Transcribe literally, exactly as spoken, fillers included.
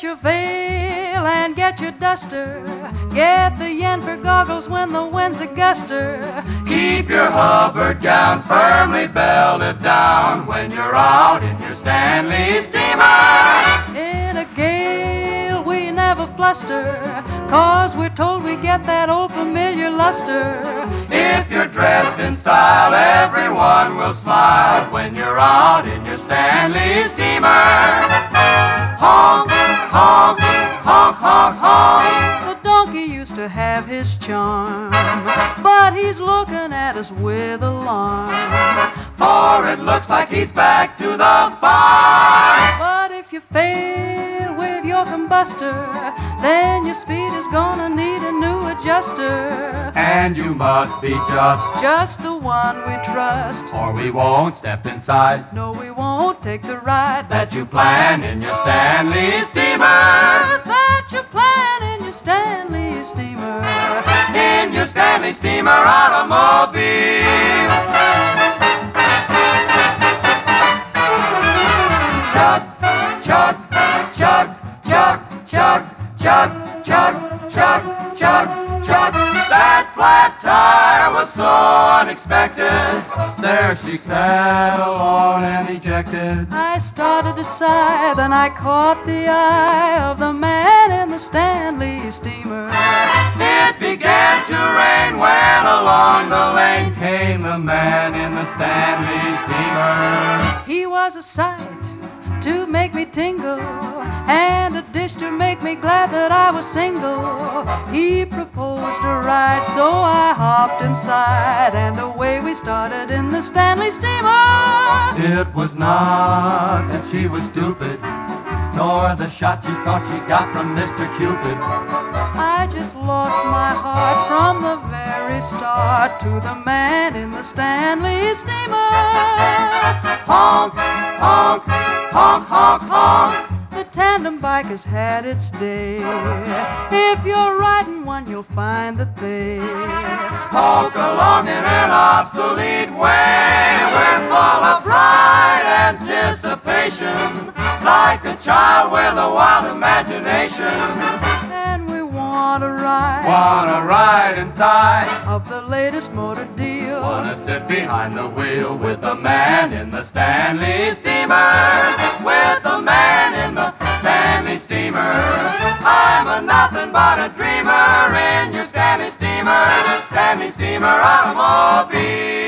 your veil and get your duster. Get the yen for goggles when the wind's a guster. Keep your Hubbard gown firmly belted down when you're out in your Stanley steamer. In a gale we never fluster, 'cause we're told we get that old familiar luster. If you're dressed in style, everyone will smile when you're out in your Stanley steamer. Honk, honk, honk, honk, honk. The donkey used to have his charm, but he's looking at us with alarm. For it looks like he's back to the farm. But if you fail with your combustor, then your speed is gonna need a new adjuster. And you must be just, Just the one we trust. or we won't step inside No, we won't take the ride that you plan in your Stanley steamer. that you plan in your Stanley steamer. In your Stanley steamer automobile. Chug, chug, chug, chug, chug, chug, chug, chug, chug, chug. That flat tire was so unexpected. There she sat alone and ejected. I started to sigh, then I caught the eye of the man in the Stanley steamer. It began to rain when along the lane came the man in the Stanley steamer. He was a sight to make me tingle, and a dish to make me glad that I was single. He proposed a ride, so I hopped inside, and away we started in the Stanley steamer. It was not that she was stupid, nor the shot she thought she got from Mister Cupid. I just lost my heart from the very start to the man in the Stanley steamer. Honk, honk, honk, honk, honk. The tandem bike has had its day. If you're riding one, you'll find that they Poke along in an obsolete way. We're full of pride, anticipation, like a child with a wild imagination. and we want to ride Wanna ride inside, of the latest motor deal. wanna sit behind the wheel with the man in the Stanley steamer. With the man in the Stanley steamer. I'm a nothing but a dreamer in your Stanley steamer. Stanley steamer automobile.